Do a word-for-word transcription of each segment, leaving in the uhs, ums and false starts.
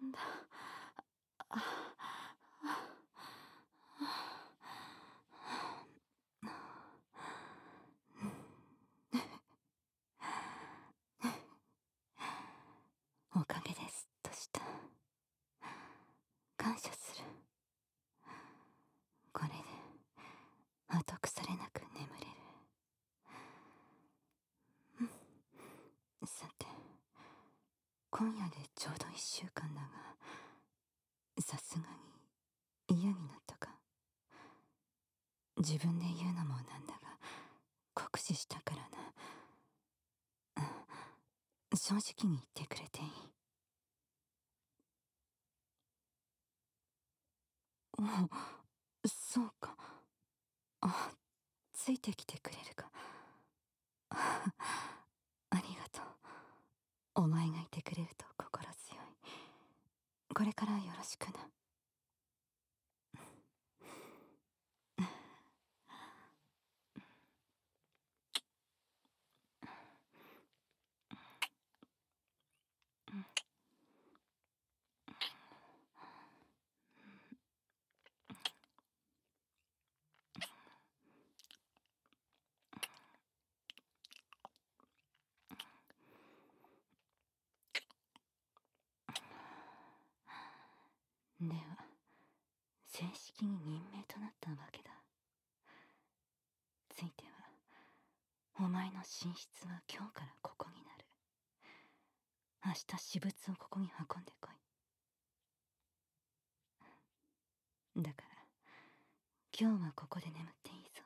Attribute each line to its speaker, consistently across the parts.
Speaker 1: だ。あおかげですとした。感謝する。これで後腐れなく眠れる。さて、今夜でちょうど一週間だが、さすがに嫌になったか。自分で言うのもなんだが、酷使したからな。正直に言ってくれていい？おう、そうか。あ、ついてきてくれるか。ありがとう。お前がいてくれると心強い。これからよろしくな。では、正式に任命となったわけだ。ついては、お前の寝室は今日からここになる。明日私物をここに運んでこい。だから、今日はここで眠っていいぞ。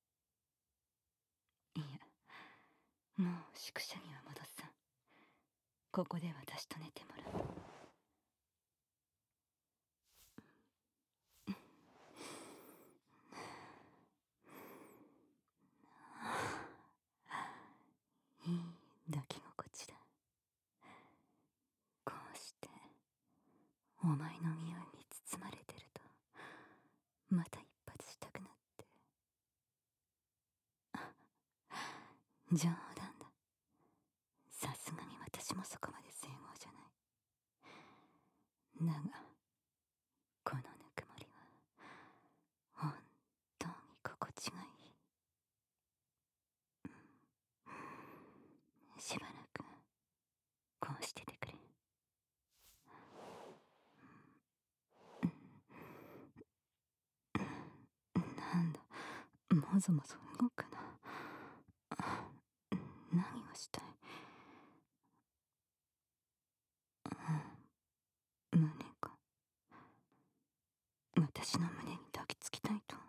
Speaker 1: いや、もう宿舎には戻さん。ここで私と寝てもらう。いい抱き心地だ。こうしてお前の匂いに包まれてると、また一発したくなって。冗談だ。さすがに私もそこまで整合じゃない。だがこのぬくもりは本当に心地がいい。しばらくこうしててくれ。なんだ、もぞもぞ動くな。何がしたい？うん、胸か。私の胸に抱きつきたいと。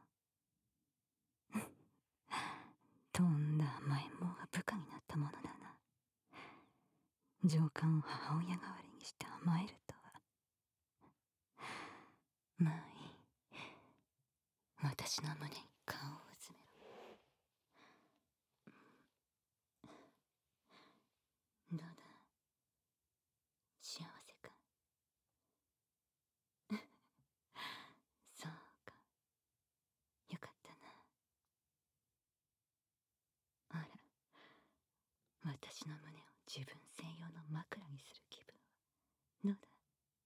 Speaker 1: とんだ甘えん坊が部下になったものだな。上官を母親代わりにして甘えるとは。まあいい。私の胸に顔をうずめろ。どうだ、幸せか？そうか、よかったな。あら、私の胸を自分専用の枕にする気分はどうだ？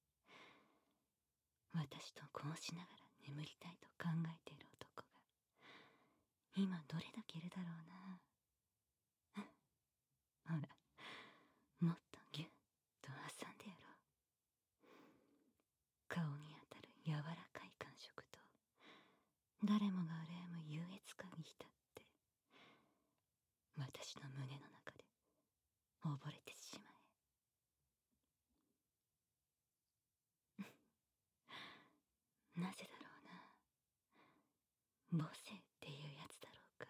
Speaker 1: 私とこうしながら眠りたいと考えている男が今どれだけいるだろうな。ほら、もっとギュッと挟んでやろう。顔に当たる柔らかい感触と、誰もが羨む優越感に浸って私の胸の中で溺れてしまえ。なぜだろうな。母性っていうやつだろうか。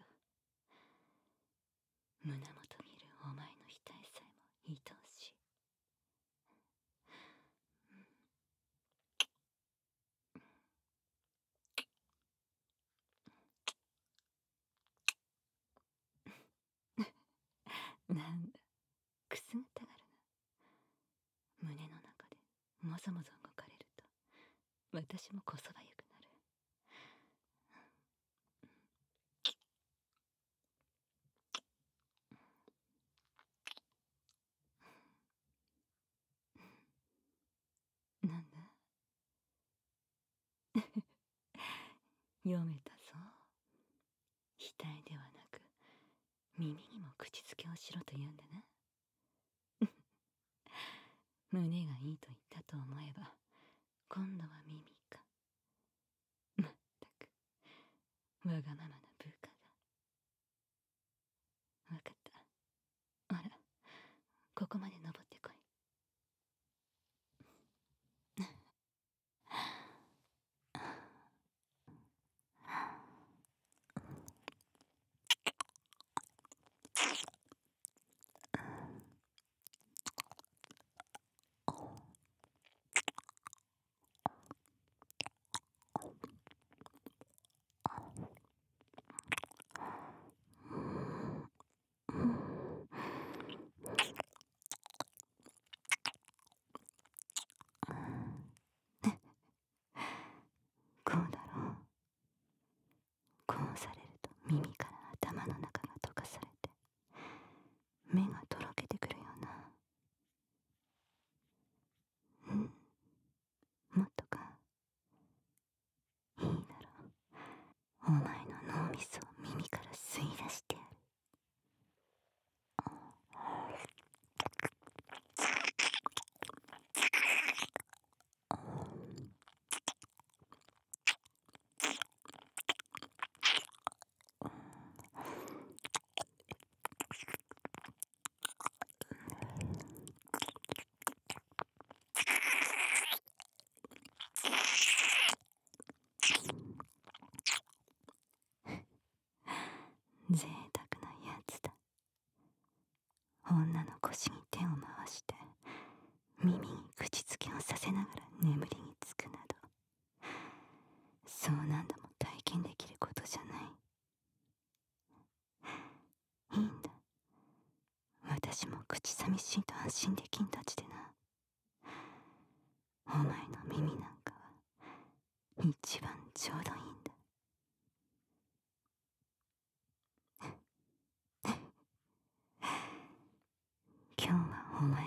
Speaker 1: 胸元にいるお前の額さえも愛おしい。なんだ、くすぐったがるな。胸の中でもぞもぞ動かれると私もこそばゆくなる。 読めたぞ。額ではなく耳にも口づけをしろと言うんだな。胸がいいと言ったと思えば今度は耳か。まったくわがままな部下が。わかった。ほら、ここまで登ってこい。こうだろう。こうされると耳から頭の中が溶かされて目がとろけてくるよな。うん、もっとか。いいだろう。お前の脳みそを耳から吸い出してやる。贅沢なやつだ。女の腰に手を回して耳に口づけをさせながら眠りにつくなど、そう何度も体験できることじゃない。いいんだ。私も口寂しいと安心できんたちでな。お前の耳なんかは一番ちょうどいいんだ。今日はお前